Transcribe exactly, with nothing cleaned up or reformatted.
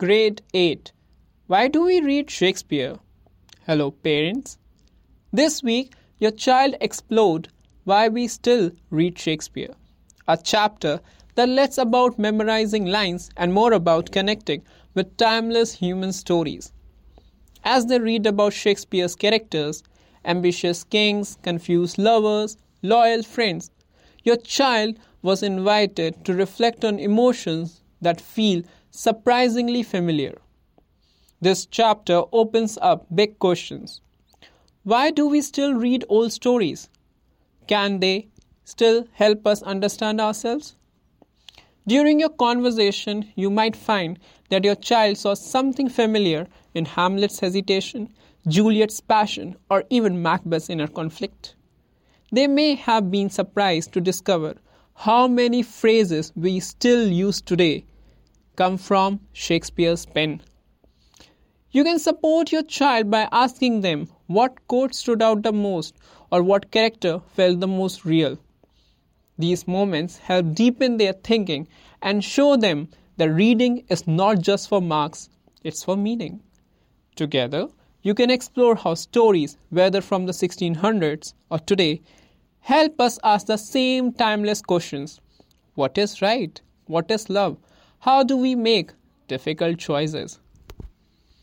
Grade eight. Why do we read Shakespeare? Hello, parents. This week, your child explored why we still read Shakespeare, a chapter that less about memorizing lines and more about connecting with timeless human stories. As they read about Shakespeare's characters, ambitious kings, confused lovers, loyal friends, your child was invited to reflect on emotions that feel surprisingly familiar. This chapter opens up big questions. Why do we still read old stories? Can they still help us understand ourselves? During your conversation, you might find that your child saw something familiar in Hamlet's hesitation, Juliet's passion, or even Macbeth's inner conflict. They may have been surprised to discover how many phrases we still use today come from Shakespeare's pen. You can support your child by asking them what quote stood out the most or what character felt the most real. These moments help deepen their thinking and show them that reading is not just for marks, it's for meaning. Together, you can explore how stories, whether from the sixteen hundreds or today, help us ask the same timeless questions. What is right? What is love? How do we make difficult choices?